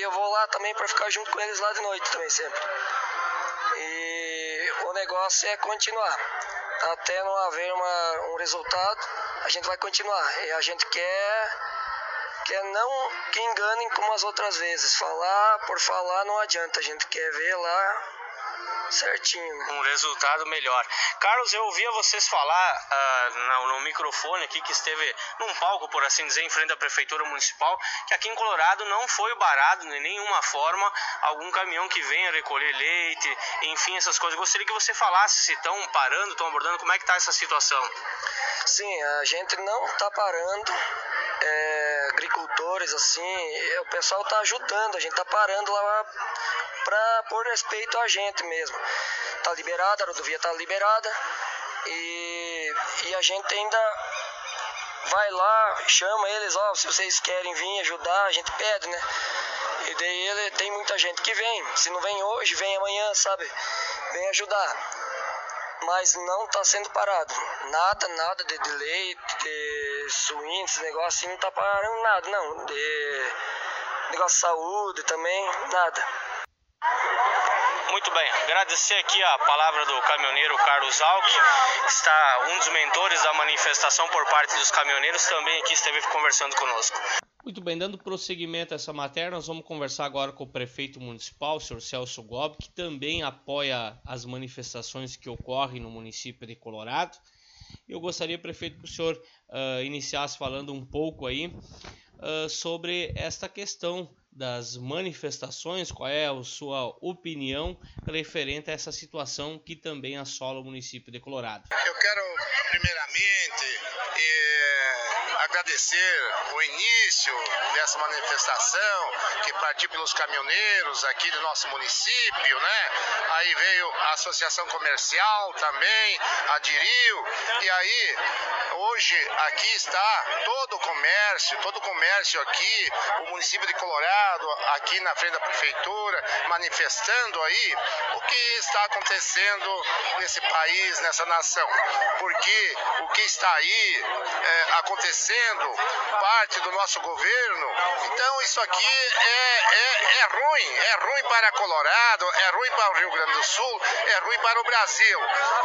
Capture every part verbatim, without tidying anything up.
eu vou lá também para ficar junto com eles lá de noite também sempre. E o negócio é continuar. Até não haver uma, um resultado, a gente vai continuar. E a gente quer, quer não que enganem como as outras vezes. Falar por falar não adianta, a gente quer ver lá certinho, né? Um resultado melhor. Carlos, eu ouvia vocês falar uh, no, no microfone aqui, que esteve num palco, por assim dizer, em frente à Prefeitura Municipal, que aqui em Colorado não foi barado de nenhuma forma algum caminhão que venha recolher leite, enfim, essas coisas. Gostaria que você falasse se estão parando, estão abordando, como é que está essa situação? Sim, a gente não está parando. É, agricultores, assim, o pessoal está ajudando, a gente está parando lá para por respeito a gente mesmo. Tá liberada, a rodovia tá liberada e, e a gente ainda vai lá, chama eles, ó, se vocês querem vir ajudar, a gente pede, né? E daí ele, tem muita gente que vem, se não vem hoje, vem amanhã, sabe? Vem ajudar. Mas não tá sendo parado. Nada, nada de, de leite, de suíno, esse negócio assim, não tá parando nada, não. De negócio de saúde também, nada. Muito bem, agradecer aqui a palavra do caminhoneiro Carlos Alck, que está um dos mentores da manifestação por parte dos caminhoneiros, também aqui esteve conversando conosco. Muito bem, dando prosseguimento a essa matéria, nós vamos conversar agora com o prefeito municipal, o senhor Celso Gobi, que também apoia as manifestações que ocorrem no município de Colorado. Eu gostaria, prefeito, que o senhor uh, iniciasse falando um pouco aí uh, sobre esta questão das manifestações, qual é a sua opinião referente a essa situação que também assola o município de Colorado. Eu quero, primeiramente, eh, agradecer o início dessa manifestação que partiu pelos caminhoneiros aqui do nosso município, né? Aí veio a Associação Comercial também, aderiu, e aí hoje aqui está todo o comércio, todo o comércio aqui, o município de Colorado, aqui na frente da prefeitura, manifestando aí o que está acontecendo nesse país, nessa nação. Porque o que está aí é, acontecendo, parte do nosso governo, então isso aqui é, é, é ruim, é ruim para Colorado, é ruim para o Rio Grande do Sul, é ruim para o Brasil.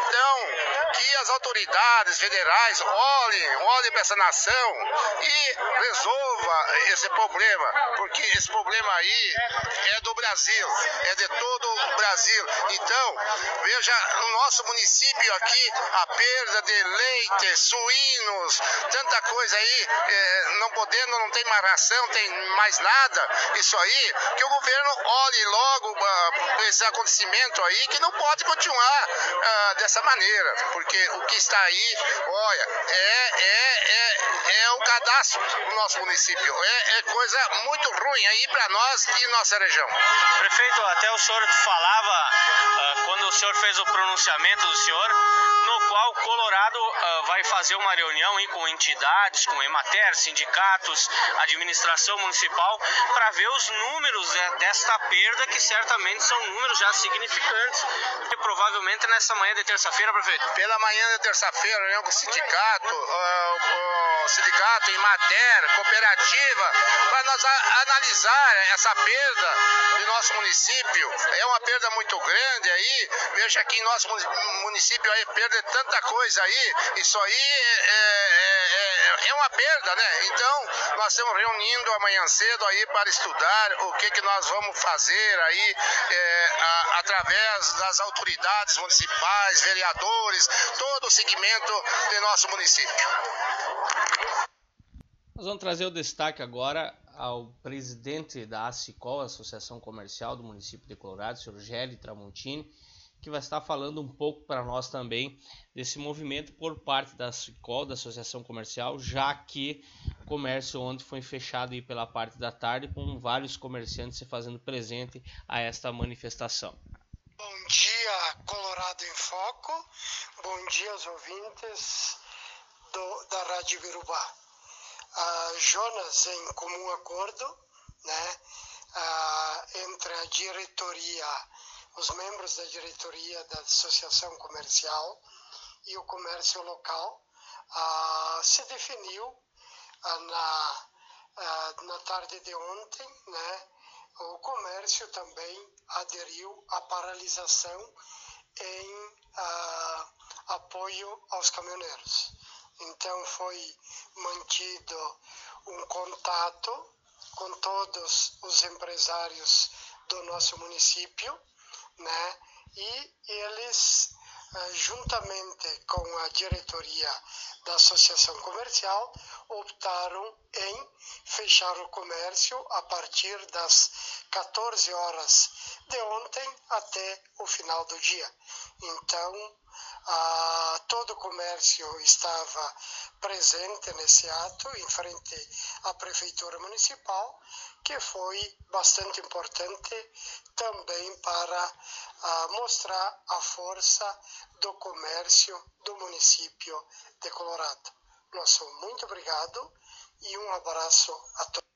Então, que as autoridades federais olhem, olhem para essa nação e resolva esse problema, porque esse problema aí é do Brasil, é de todo o Brasil. Então, veja, no nosso município aqui, a perda de leite, suínos, tanta coisa aí, é, não podendo, não tem mais ração, tem mais nada, isso aí, que o governo olhe logo uh, esse acontecimento aí, que não pode continuar uh, dessa maneira, porque o que está aí, olha, é, é, é, é um cadastro no nosso município, é, é coisa muito ruim aí para nós e nossa região. Prefeito, até o senhor falava, uh, quando o senhor fez o pronunciamento do senhor, no qual Colorado uh, vai fazer uma reunião aí com entidades, com Emater, sindicatos, administração municipal, para ver os números de, desta perda, que certamente são números já significantes. E provavelmente nessa manhã de terça-feira, prefeito? Pela manhã de terça-feira, reunião com o sindicato, uh, o sindicato, Emater, cooperativa, para nós a, analisar essa perda de nosso município. É uma perda muito grande aí, veja que em nosso município aí perde tanta coisa aí, isso aí é, é, é uma perda, né? Então, nós estamos reunindo amanhã cedo aí para estudar o que que nós vamos fazer aí é, a, através das autoridades municipais, vereadores, todo o segmento de nosso município. Nós vamos trazer o destaque agora ao presidente da ACICOL, Associação Comercial do município de Colorado, o senhor Gelli Tramontini, que vai estar falando um pouco para nós também desse movimento por parte da ACICOL, da Associação Comercial, já que o comércio ontem foi fechado aí pela parte da tarde, com vários comerciantes se fazendo presente a esta manifestação. Bom dia, Colorado em Foco. Bom dia aos ouvintes do, da Rádio Birubá. Ah, Jonas, em comum acordo, né, ah, entre a diretoria, os membros da diretoria da Associação Comercial e o comércio local, ah, se definiu ah, na, ah, na tarde de ontem, né, o comércio também aderiu à paralisação em ah, apoio aos caminhoneiros. Então foi mantido um contato com todos os empresários do nosso município, né? E eles, juntamente com a diretoria da Associação Comercial, optaram em fechar o comércio a partir das quatorze horas de ontem até o final do dia. Então, ah, todo o comércio estava presente nesse ato, em frente à Prefeitura Municipal, que foi bastante importante também para ah, mostrar a força do comércio do município de Colorado. Nosso muito obrigado e um abraço a todos.